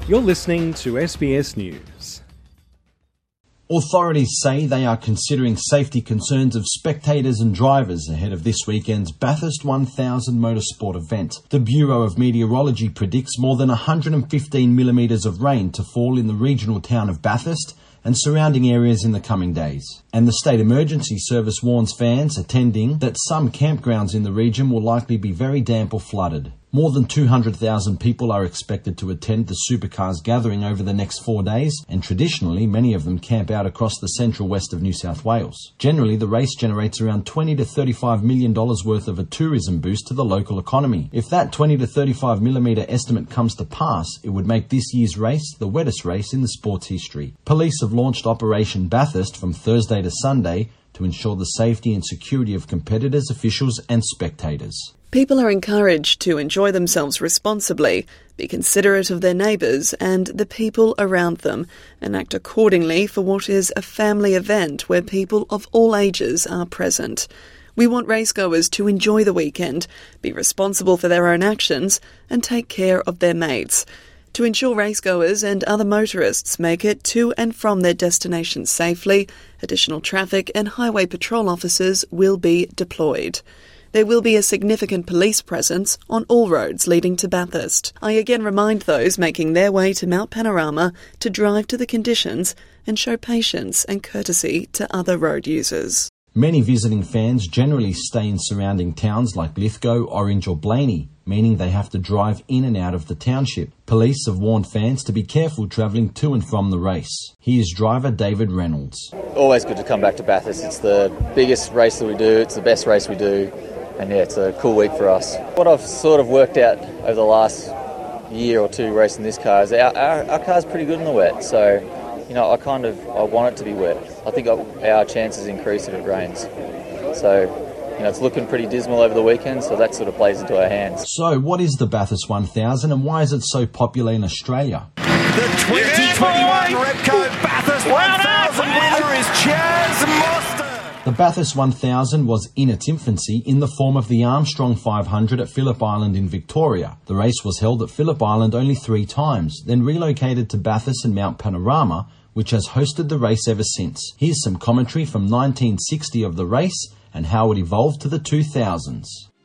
You're listening to SBS News. Authorities say they are considering safety concerns of spectators and drivers ahead of this weekend's Bathurst 1000 motorsport event. The Bureau of Meteorology predicts more than 115 millimetres of rain to fall in the regional town of Bathurst and surrounding areas in the coming days. And the State Emergency Service warns fans attending that some campgrounds in the region will likely be very damp or flooded. More than 200,000 people are expected to attend the Supercars gathering over the next 4 days, and traditionally many of them camp out across the central west of New South Wales. Generally, the race generates around $20 to $35 million worth of a tourism boost to the local economy. If that 20 to 35 millimetre estimate comes to pass, it would make this year's race the wettest race in the sport's history. Police have launched Operation Bathurst from Thursday to Sunday to ensure the safety and security of competitors, officials and spectators. People are encouraged to enjoy themselves responsibly, be considerate of their neighbours and the people around them, and act accordingly for what is a family event where people of all ages are present. We want racegoers to enjoy the weekend, be responsible for their own actions and take care of their mates. To ensure racegoers and other motorists make it to and from their destinations safely, additional traffic and highway patrol officers will be deployed. There will be a significant police presence on all roads leading to Bathurst. I again remind those making their way to Mount Panorama to drive to the conditions and show patience and courtesy to other road users. Many visiting fans generally stay in surrounding towns like Lithgow, Orange or Blaney, meaning they have to drive in and out of the township. Police have warned fans to be careful travelling to and from the race. Here's driver David Reynolds. Always good to come back to Bathurst. It's the biggest race that we do, it's the best race we do. And yeah, it's a cool week for us. What I've sort of worked out over the last year or two racing this car is our car's pretty good in the wet. So, you know, I want it to be wet. I think our chances increase if it rains. So, you know, it's looking pretty dismal over the weekend, so that sort of plays into our hands. So, what is the Bathurst 1000 and why is it so popular in Australia? The 2021 Repco Bathurst 1000 winner is Chaz Mostert. The Bathurst 1000 was in its infancy in the form of the Armstrong 500 at Phillip Island in Victoria. The race was held at Phillip Island only 3 times, then relocated to Bathurst and Mount Panorama, which has hosted the race ever since. Here's some commentary from 1960 of the race and how it evolved to the 2000s.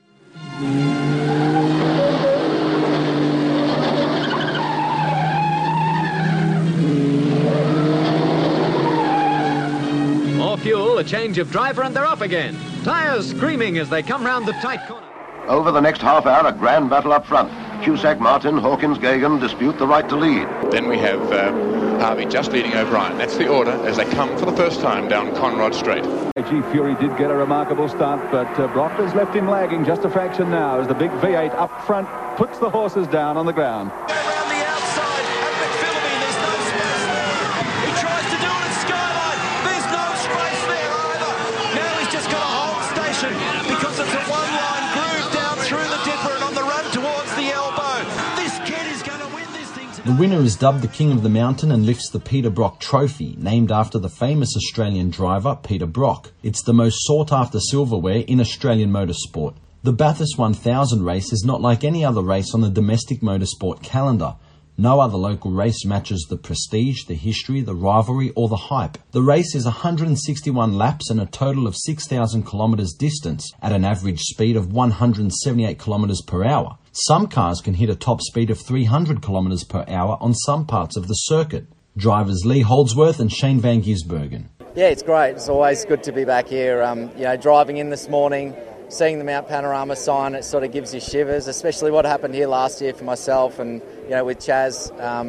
Fuel, a change of driver, and they're off again. Tyres screaming as they come round the tight corner. Over the next half hour, a grand battle up front. Cusack, Martin, Hawkins, Gagan dispute the right to lead. Then we have Harvey just leading O'Brien. That's the order as they come for the first time down Conrod Straight. G Fury did get a remarkable start, but Brock has left him lagging just a fraction now as the big V8 up front puts the horses down on the ground. Around the outside at McPhillippi, there's no space there. He tries to do it at Skyline. There's no space there either. Now he's just got a hold station because it's a one-line groove down through the dipper and on the run towards the elbow. This kid is going to win this thing tonight. The winner is dubbed the King of the Mountain and lifts the Peter Brock Trophy, named after the famous Australian driver Peter Brock. It's the most sought-after silverware in Australian motorsport. The Bathurst 1000 race is not like any other race on the domestic motorsport calendar. No other local race matches the prestige, the history, the rivalry or the hype. The race is 161 laps and a total of 6,000 kilometres distance at an average speed of 178 kilometres per hour. Some cars can hit a top speed of 300 kilometres per hour on some parts of the circuit. Drivers Lee Holdsworth and Shane Van Gisbergen. Yeah, it's great. It's always good to be back here. Driving in this morning, seeing the Mount Panorama sign, it sort of gives you shivers, especially what happened here last year for myself and, with Chaz.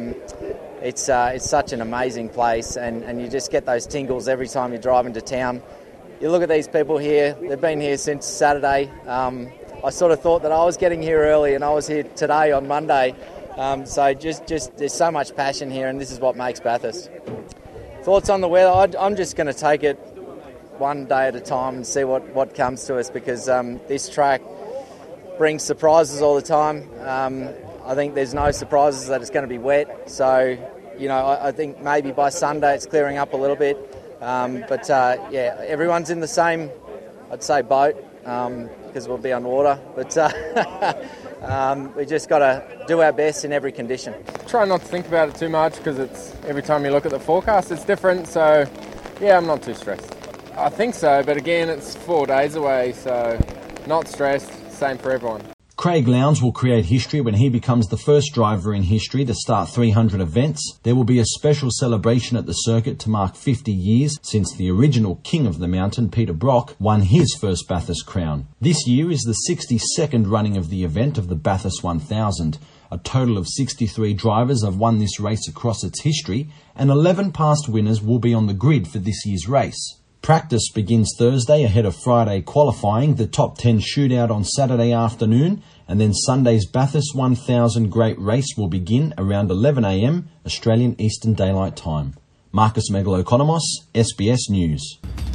It's such an amazing place and you just get those tingles every time you drive into town. You look at these people here, they've been here since Saturday. I sort of thought that I was getting here early and I was here today on Monday. So just there's so much passion here and this is what makes Bathurst. Thoughts on the weather? I'm just going to take it one day at a time and see what comes to us because this track brings surprises all the time. I think there's no surprises that it's going to be wet. So, I think maybe by Sunday it's clearing up a little bit. Everyone's in the same, I'd say, boat. because we'll be on water. But we just got to do our best in every condition. Try not to think about it too much because it's every time you look at the forecast, it's different. So, yeah, I'm not too stressed. I think so, but again, it's 4 days away, so not stressed. Same for everyone. Craig Lowndes will create history when he becomes the first driver in history to start 300 events. There will be a special celebration at the circuit to mark 50 years since the original king of the mountain, Peter Brock, won his first Bathurst crown. This year is the 62nd running of the event of the Bathurst 1000. A total of 63 drivers have won this race across its history, and 11 past winners will be on the grid for this year's race. Practice begins Thursday ahead of Friday qualifying, the top 10 shootout on Saturday afternoon, and then Sunday's Bathurst 1000 Great Race will begin around 11 a.m. Australian Eastern Daylight Time. Marcus Megalokonomos, SBS News.